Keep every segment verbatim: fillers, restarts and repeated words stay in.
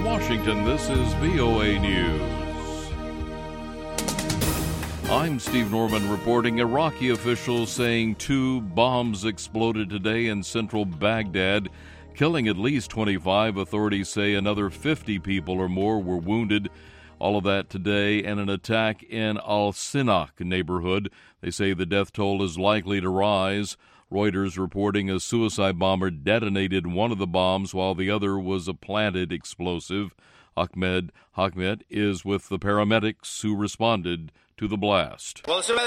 Washington, this is V O A News. I'm Steve Norman reporting. Iraqi officials saying two bombs exploded today in central Baghdad, killing at least twenty-five. Authorities say another fifty people or more were wounded. All of that today, and an attack in Al-Sinaq neighborhood. They say the death toll is likely to rise. Reuters reporting a suicide bomber detonated one of the bombs while the other was a planted explosive. Ahmed Ahmed is with the paramedics who responded to the blast.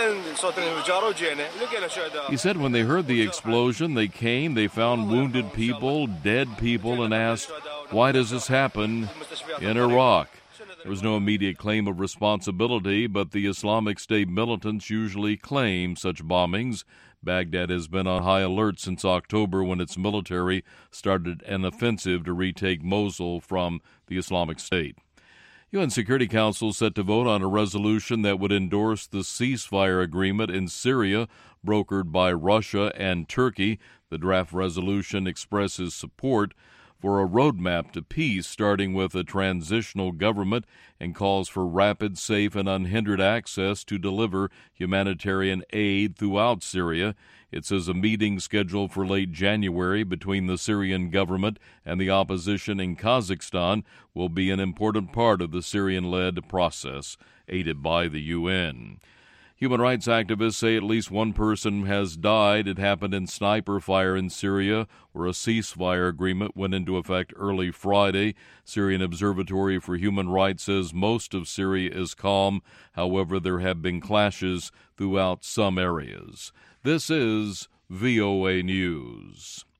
He said when they heard the explosion, they came, they found wounded people, dead people, and asked, why does this happen in Iraq? There was no immediate claim of responsibility, but the Islamic State militants usually claim such bombings. Baghdad has been on high alert since October when its military started an offensive to retake Mosul from the Islamic State. U N Security Council set to vote on a resolution that would endorse the ceasefire agreement in Syria brokered by Russia and Turkey. The draft resolution expresses support for a roadmap to peace, starting with a transitional government, and calls for rapid, safe, and unhindered access to deliver humanitarian aid throughout Syria. It says a meeting scheduled for late January between the Syrian government and the opposition in Kazakhstan will be an important part of the Syrian-led process, aided by the U N. Human rights activists say at least one person has died. It happened in sniper fire in Syria, where a ceasefire agreement went into effect early Friday. Syrian Observatory for Human Rights says most of Syria is calm. However, there have been clashes throughout some areas. This is V O A News.